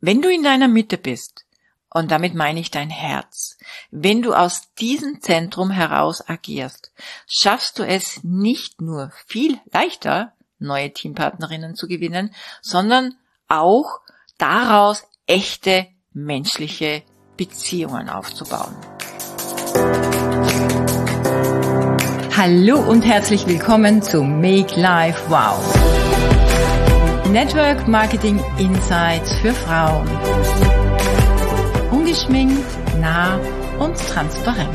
Wenn du in deiner Mitte bist, und damit meine ich dein Herz, wenn du aus diesem Zentrum heraus agierst, schaffst du es nicht nur viel leichter, neue Teampartnerinnen zu gewinnen, sondern auch daraus echte menschliche Beziehungen aufzubauen. Hallo und herzlich willkommen zu Make Life Wow. Network Marketing Insights für Frauen. Ungeschminkt, nah und transparent.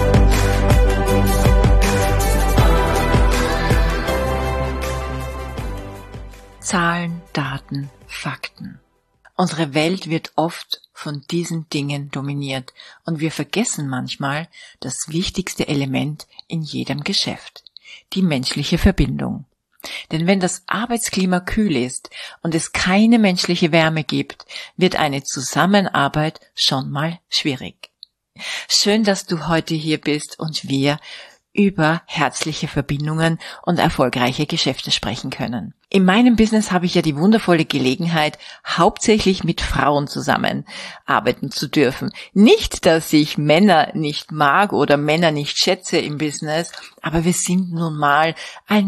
Zahlen, Daten, Fakten. Unsere Welt wird oft von diesen Dingen dominiert und wir vergessen manchmal das wichtigste Element in jedem Geschäft, die menschliche Verbindung. Denn wenn das Arbeitsklima kühl ist und es keine menschliche Wärme gibt, wird eine Zusammenarbeit schon mal schwierig. Schön, dass du heute hier bist und wir über herzliche Verbindungen und erfolgreiche Geschäfte sprechen können. In meinem Business habe ich ja die wundervolle Gelegenheit, hauptsächlich mit Frauen zusammenarbeiten zu dürfen. Nicht, dass ich Männer nicht mag oder Männer nicht schätze im Business, aber wir sind nun mal ein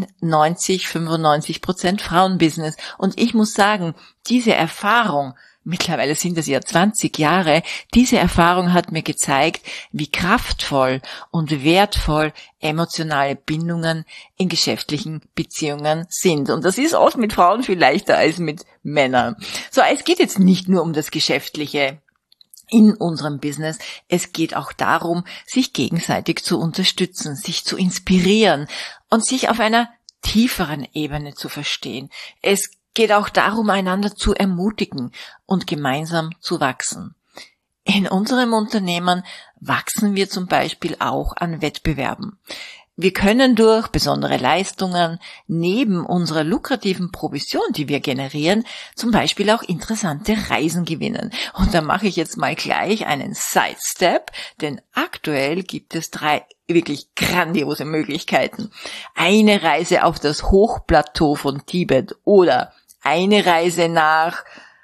90-95% Frauenbusiness. Und ich muss sagen, diese Erfahrung, mittlerweile sind es ja 20 Jahre, diese Erfahrung hat mir gezeigt, wie kraftvoll und wertvoll emotionale Bindungen in geschäftlichen Beziehungen sind. Und das ist oft mit Frauen viel leichter als mit Männern. So, es geht jetzt nicht nur um das Geschäftliche in unserem Business. Es geht auch darum, sich gegenseitig zu unterstützen, sich zu inspirieren und sich auf einer tieferen Ebene zu verstehen. Es geht auch darum, einander zu ermutigen und gemeinsam zu wachsen. In unserem Unternehmen wachsen wir zum Beispiel auch an Wettbewerben. Wir können durch besondere Leistungen neben unserer lukrativen Provision, die wir generieren, zum Beispiel auch interessante Reisen gewinnen. Und da mache ich jetzt mal gleich einen Sidestep, denn aktuell gibt es 3 wirklich grandiose Möglichkeiten. Eine Reise auf das Hochplateau von Tibet oder eine Reise nach,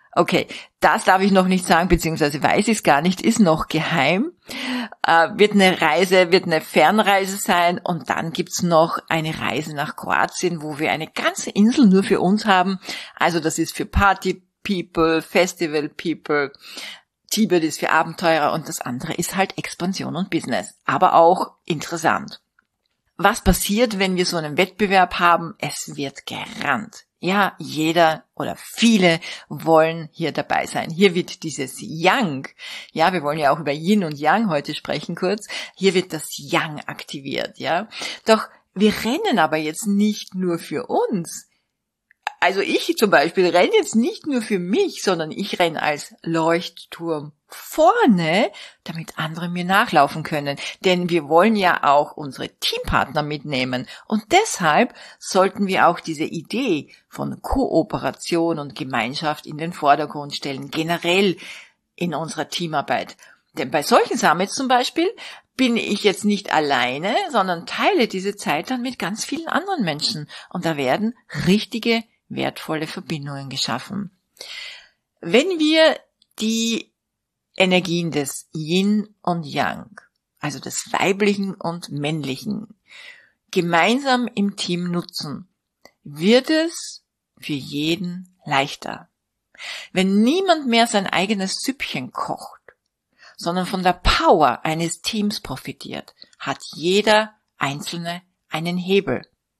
das darf ich noch nicht sagen, beziehungsweise weiß ich es gar nicht, ist noch geheim. Wird eine Fernreise sein und dann gibt's noch eine Reise nach Kroatien, wo wir eine ganze Insel nur für uns haben. Also das ist für Party People, Festival People, Tibet ist für Abenteurer und das andere ist halt Expansion und Business, aber auch interessant. Was passiert, wenn wir so einen Wettbewerb haben? Es wird gerannt. Ja, jeder oder viele wollen hier dabei sein. Hier wird dieses Yang, ja, wir wollen ja auch über Yin und Yang heute sprechen kurz, hier wird das Yang aktiviert, ja. Doch wir rennen aber jetzt nicht nur für uns. Also ich zum Beispiel renne jetzt nicht nur für mich, sondern ich renne als Leuchtturm vorne, damit andere mir nachlaufen können. Denn wir wollen ja auch unsere Teampartner mitnehmen. Und deshalb sollten wir auch diese Idee von Kooperation und Gemeinschaft in den Vordergrund stellen, generell in unserer Teamarbeit. Denn bei solchen Summits zum Beispiel bin ich jetzt nicht alleine, sondern teile diese Zeit dann mit ganz vielen anderen Menschen. Und da werden richtige wertvolle Verbindungen geschaffen. Wenn wir die Energien des Yin und Yang, also des Weiblichen und Männlichen, gemeinsam im Team nutzen, wird es für jeden leichter. Wenn niemand mehr sein eigenes Süppchen kocht, sondern von der Power eines Teams profitiert, hat jeder Einzelne einen Hebel,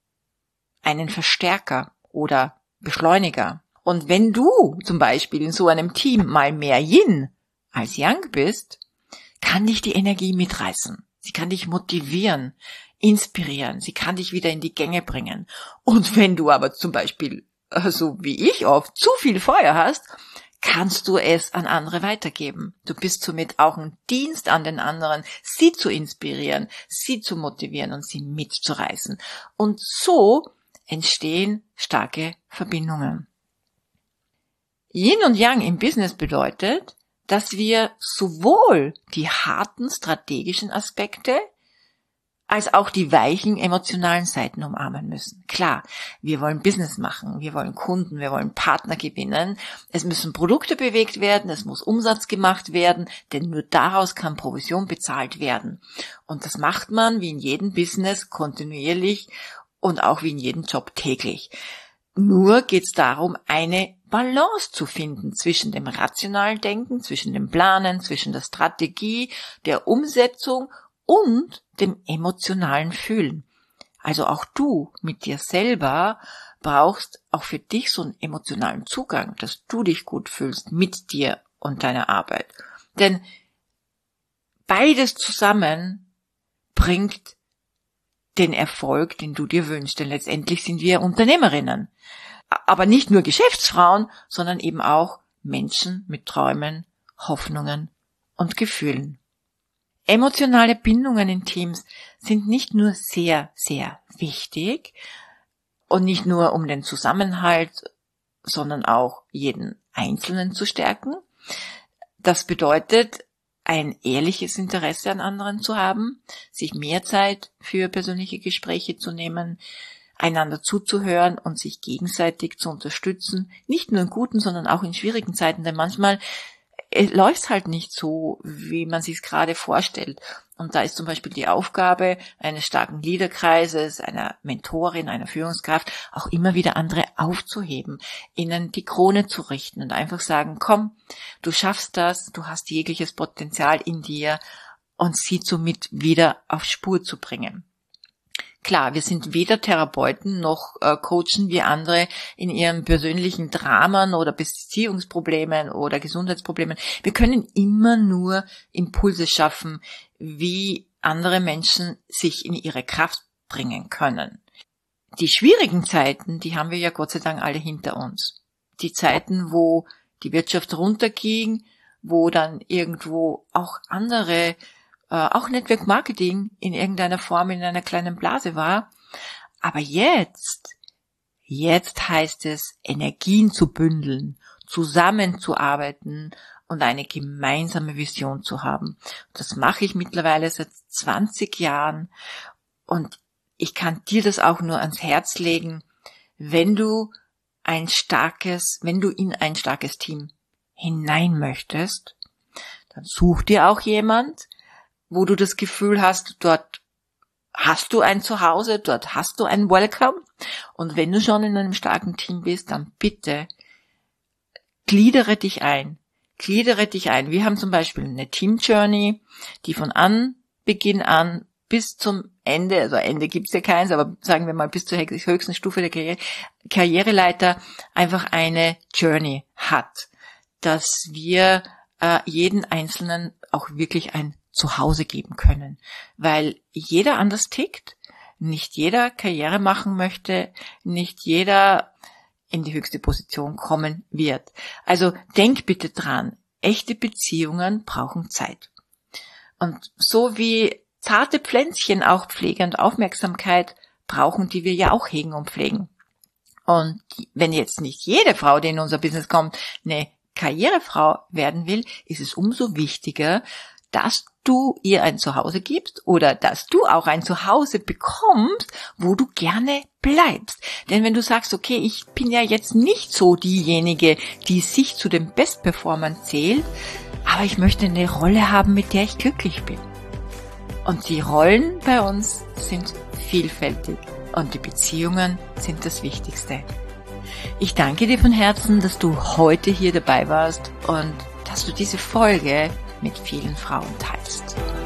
einen Verstärker oder Beschleuniger. Und wenn du zum Beispiel in so einem Team mal mehr Yin als Yang bist, kann dich die Energie mitreißen. Sie kann dich motivieren, inspirieren. Sie kann dich wieder in die Gänge bringen. Und wenn du aber zum Beispiel, so wie ich oft, zu viel Feuer hast, kannst du es an andere weitergeben. Du bist somit auch ein Dienst an den anderen, sie zu inspirieren, sie zu motivieren und sie mitzureißen. Und so entstehen starke Verbindungen. Yin und Yang im Business bedeutet, dass wir sowohl die harten strategischen Aspekte als auch die weichen emotionalen Seiten umarmen müssen. Klar, wir wollen Business machen, wir wollen Kunden, wir wollen Partner gewinnen, es müssen Produkte bewegt werden, es muss Umsatz gemacht werden, denn nur daraus kann Provision bezahlt werden. Und das macht man wie in jedem Business kontinuierlich und auch wie in jedem Job täglich. Nur geht es darum, eine Balance zu finden zwischen dem rationalen Denken, zwischen dem Planen, zwischen der Strategie, der Umsetzung und dem emotionalen Fühlen. Also auch du mit dir selber brauchst auch für dich so einen emotionalen Zugang, dass du dich gut fühlst mit dir und deiner Arbeit. Denn beides zusammen bringt den Erfolg, den du dir wünschst. Denn letztendlich sind wir Unternehmerinnen. Aber nicht nur Geschäftsfrauen, sondern eben auch Menschen mit Träumen, Hoffnungen und Gefühlen. Emotionale Bindungen in Teams sind nicht nur sehr, sehr wichtig und nicht nur um den Zusammenhalt, sondern auch jeden Einzelnen zu stärken. Das bedeutet, ein ehrliches Interesse an anderen zu haben, sich mehr Zeit für persönliche Gespräche zu nehmen, einander zuzuhören und sich gegenseitig zu unterstützen, nicht nur in guten, sondern auch in schwierigen Zeiten, denn manchmal läuft halt nicht so, wie man sich es gerade vorstellt. Und da ist zum Beispiel die Aufgabe eines starken Leaderkreises, einer Mentorin, einer Führungskraft, auch immer wieder andere aufzuheben, ihnen die Krone zu richten und einfach sagen, komm, du schaffst das, du hast jegliches Potenzial in dir und sie somit wieder auf Spur zu bringen. Klar, wir sind weder Therapeuten noch coachen wie andere in ihren persönlichen Dramen oder Beziehungsproblemen oder Gesundheitsproblemen. Wir können immer nur Impulse schaffen, wie andere Menschen sich in ihre Kraft bringen können. Die schwierigen Zeiten, die haben wir ja Gott sei Dank alle hinter uns. Die Zeiten, wo die Wirtschaft runterging, wo dann irgendwo auch andere auch Network Marketing in irgendeiner Form in einer kleinen Blase war. Aber jetzt heißt es, Energien zu bündeln, zusammenzuarbeiten und eine gemeinsame Vision zu haben. Das mache ich mittlerweile seit 20 Jahren und ich kann dir das auch nur ans Herz legen, wenn du in ein starkes Team hinein möchtest, dann such dir auch jemand, wo du das Gefühl hast, dort hast du ein Zuhause, dort hast du ein Welcome. Und wenn du schon in einem starken Team bist, dann bitte gliedere dich ein. Wir haben zum Beispiel eine Team Journey, die von Beginn an bis zum Ende, also Ende gibt's ja keins, aber sagen wir mal bis zur höchsten Stufe der Karriereleiter einfach eine Journey hat, dass wir jeden Einzelnen auch wirklich ein Zuhause geben können, weil jeder anders tickt, nicht jeder Karriere machen möchte, nicht jeder in die höchste Position kommen wird. Also denk bitte dran, echte Beziehungen brauchen Zeit. Und so wie zarte Pflänzchen auch Pflege und Aufmerksamkeit brauchen, die wir ja auch hegen und pflegen. Und wenn jetzt nicht jede Frau, die in unser Business kommt, eine Karrierefrau werden will, ist es umso wichtiger, dass du ihr ein Zuhause gibst oder dass du auch ein Zuhause bekommst, wo du gerne bleibst. Denn wenn du sagst, okay, ich bin ja jetzt nicht so diejenige, die sich zu den Bestperformern zählt, aber ich möchte eine Rolle haben, mit der ich glücklich bin. Und die Rollen bei uns sind vielfältig und die Beziehungen sind das Wichtigste. Ich danke dir von Herzen, dass du heute hier dabei warst und dass du diese Folge mit vielen Frauen teilst.